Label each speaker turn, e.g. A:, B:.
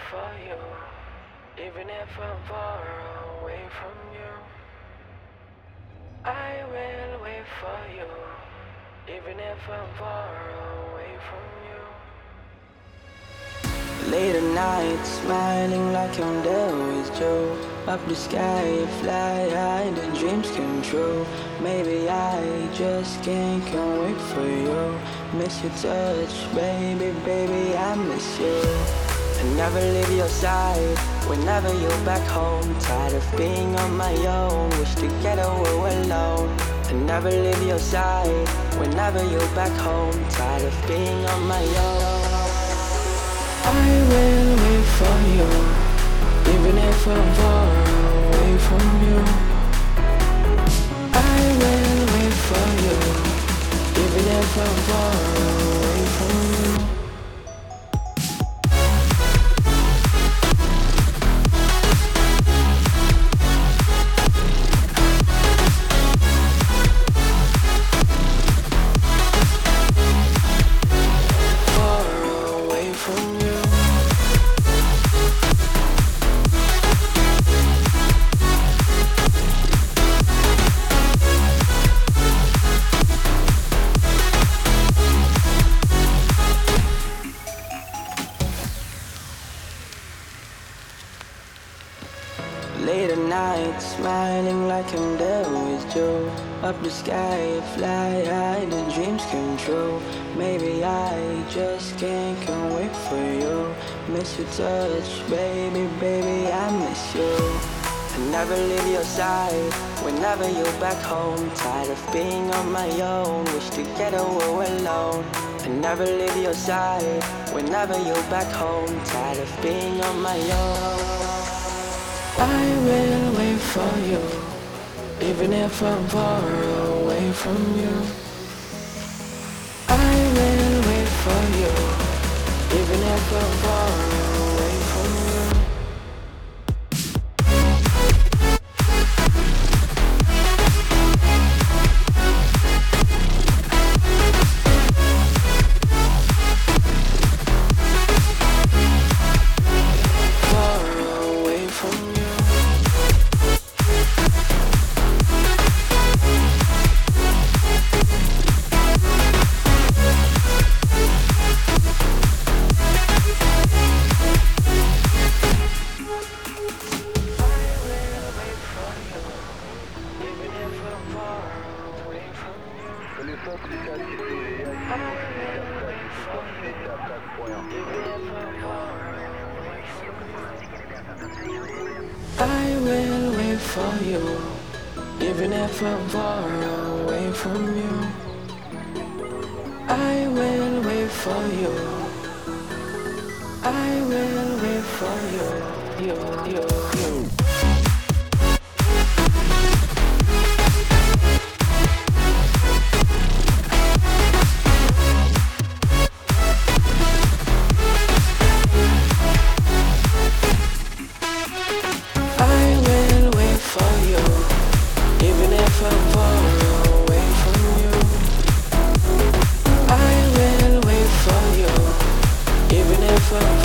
A: for you, even if I'm far away from you. I will wait for you, even if I'm far away from you.
B: Late at night, smiling like I'm there with Joe. Up the sky, fly high, the dreams come true. Maybe I just can't wait for you. Miss your touch, baby, baby, I miss you. I never leave your side, whenever you're back home. Tired of being on my own, wish together we were alone. I never leave your side, whenever you're back home. Tired of being on my own.
A: I will wait for you, even if I'm far away from you. I will wait for you, even if I'm far away from you. Far away from you.
B: Late at night, smiling like I'm there with Joe. Up the sky, fly high, the dreams come true. Maybe I just can't wait for you. Miss your touch, baby, baby, I miss you. I never leave your side, whenever you're back home. Tired of being on my own, wish together we were alone. I never leave your side, whenever you're back home. Tired of being on my own.
A: I will wait for you, even if I'm far away from you. I will wait for you, even if I'm far away from you. Far away from you. I will wait for you, even if I'm far away from you. I will wait for you. I will wait for you. I will wait for you, even if I'm far away from you. I will wait for you, even if I'm